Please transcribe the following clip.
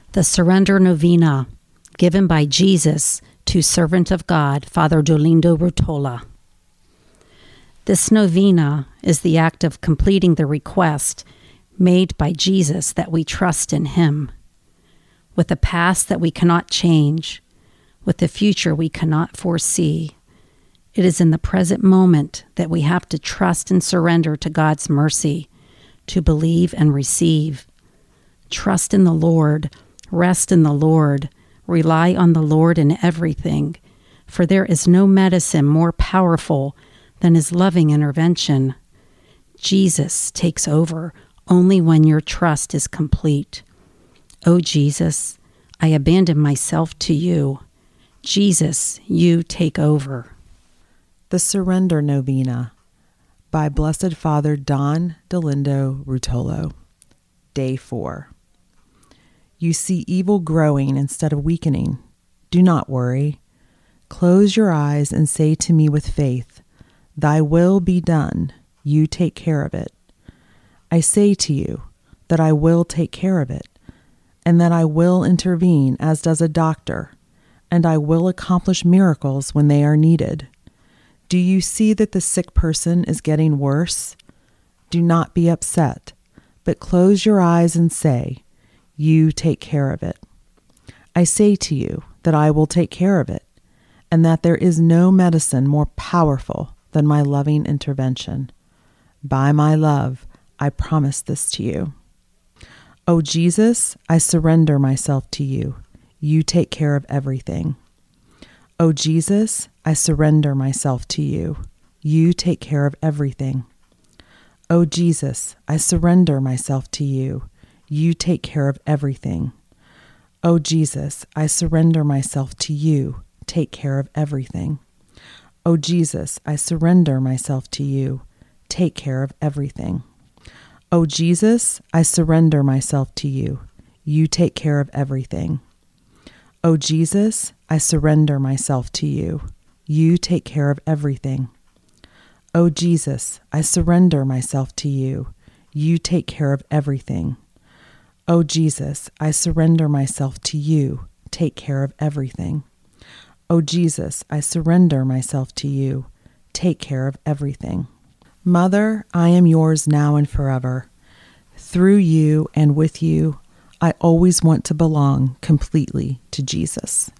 The Surrender Novena, given by Jesus to Servant of God, Father Dolindo Rutola. This novena is the act of completing the request made by Jesus that we trust in Him. With a past that we cannot change, with a future we cannot foresee, it is in the present moment that we have to trust and surrender to God's mercy, to believe and receive. Trust in the Lord, rest in the Lord, rely on the Lord in everything, for there is no medicine more powerful than His loving intervention. Jesus takes over only when your trust is complete. O Jesus, I abandon myself to you. Jesus, you take over. The Surrender Novena by Blessed Father Don Dolindo Rutola. Day 4. You see evil growing instead of weakening. Do not worry. Close your eyes and say to me with faith, Thy will be done. You take care of it. I say to you that I will take care of it, and that I will intervene as does a doctor, and I will accomplish miracles when they are needed. Do you see that the sick person is getting worse? Do not be upset, but close your eyes and say, You take care of it. I say to you that I will take care of it, and that there is no medicine more powerful than my loving intervention. By my love, I promise this to you. O Jesus, I surrender myself to you. You take care of everything. O Jesus, I surrender myself to you. You take care of everything. O Jesus, I surrender myself to you. You take care of everything. O Jesus, I surrender myself to you. Take care of everything. O Jesus, I surrender myself to you. Take care of everything. O Jesus, I surrender myself to you. You take care of everything. O Jesus, I surrender myself to you. You take care of everything. O Jesus, I surrender myself to you. You take care of everything. O Jesus, I surrender myself to you. Take care of everything. O Jesus, I surrender myself to you. Take care of everything. Mother, I am yours now and forever. Through you and with you, I always want to belong completely to Jesus.